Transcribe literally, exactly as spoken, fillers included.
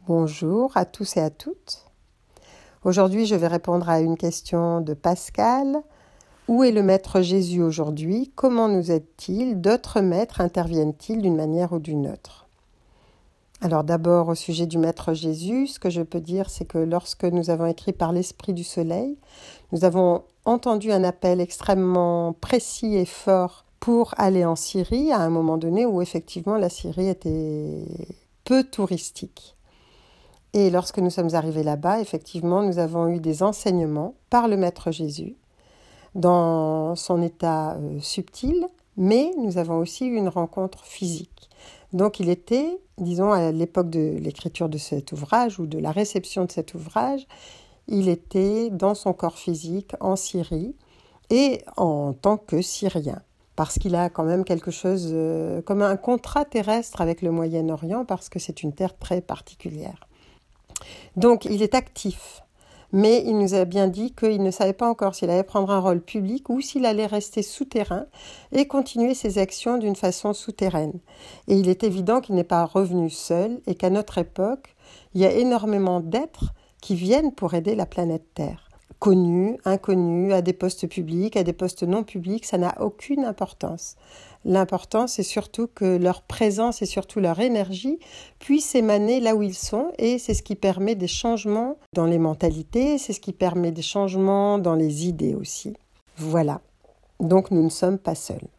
Bonjour à tous et à toutes. Aujourd'hui, je vais répondre à une question de Pascal. Où est le Maître Jésus aujourd'hui? Comment nous aide-t-il? D'autres maîtres interviennent-ils d'une manière ou d'une autre? Alors d'abord, au sujet du Maître Jésus, ce que je peux dire, c'est que lorsque nous avons écrit par l'Esprit du Soleil, nous avons entendu un appel extrêmement précis et fort pour aller en Syrie, à un moment donné où effectivement la Syrie était peu touristique. Et lorsque nous sommes arrivés là-bas, effectivement, nous avons eu des enseignements par le Maître Jésus dans son état euh, subtil, mais nous avons aussi eu une rencontre physique. Donc il était, disons, à l'époque de l'écriture de cet ouvrage ou de la réception de cet ouvrage, il était dans son corps physique en Syrie et en tant que Syrien. Parce qu'il a quand même quelque chose euh, comme un contrat terrestre avec le Moyen-Orient, parce que c'est une terre très particulière. Donc, il est actif, mais il nous a bien dit qu'il ne savait pas encore s'il allait prendre un rôle public ou s'il allait rester souterrain et continuer ses actions d'une façon souterraine. Et il est évident qu'il n'est pas revenu seul et qu'à notre époque, il y a énormément d'êtres qui viennent pour aider la planète Terre. Connus, inconnus, à des postes publics, à des postes non publics, ça n'a aucune importance. L'important, c'est surtout que leur présence et surtout leur énergie puissent émaner là où ils sont, et c'est ce qui permet des changements dans les mentalités, c'est ce qui permet des changements dans les idées aussi. Voilà. Donc nous ne sommes pas seuls.